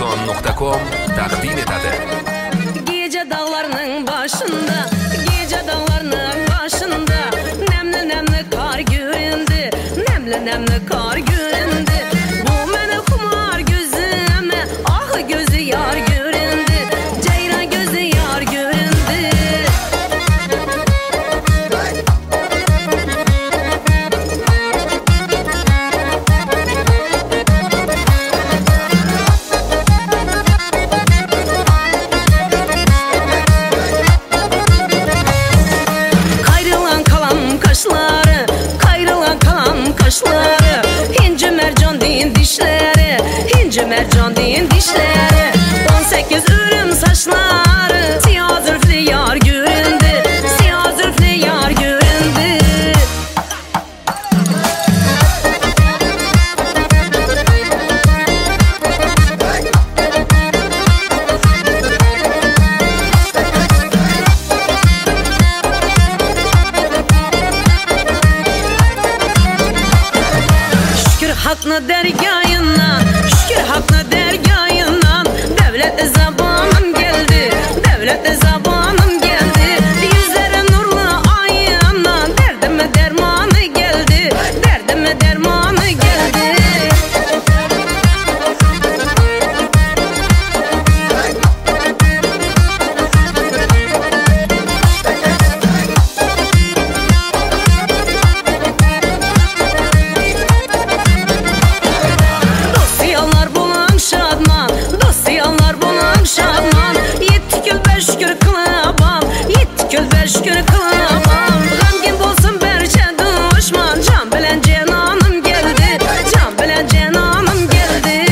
Arzon.com taqdim etadi. Gece dağlarının başında, gece dağlarının başında nemli nemli kar göründü, nemli nemli kar göründü. Bu mene kumar gözüme, ah gözü yar göründü, ceyran gözü yar göründü. Kayrılan kalam kaşları, ince mercan deyin dişleri, ince mercan deyin dişleri. 18 ürüm saçları, siyah zülflü yar göründü, siyah zülflü yar göründü. Haklı dergâyından, şükür haklı dergâyından, devlet zabanım geldi, devlet zabanım geldi. Yüzlerim nurlu ayından, derdime dermanı geldi, derdime dermanı geldi. Şadman, yetti kül beş şükür kılabam, yetti kül beş şükür kılabam. Gamgin bolsun berçe düşman, can bilen cenanım geldi, can bilen cenanım geldi.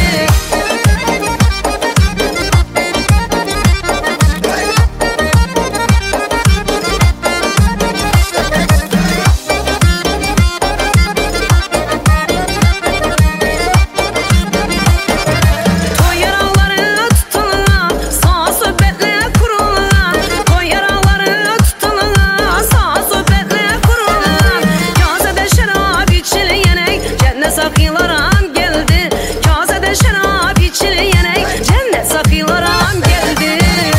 Sakılaram geldi, kasede şarap içileyenek, cennet sakılaram geldi.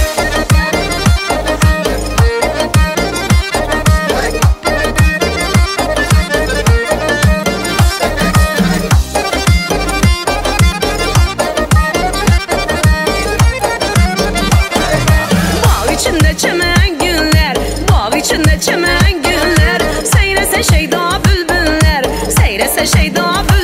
Bağ içinde çemen günler, bağ içinde çemen günler, seyrese şeyda bülbüller, seyrese şeyda bülbüller.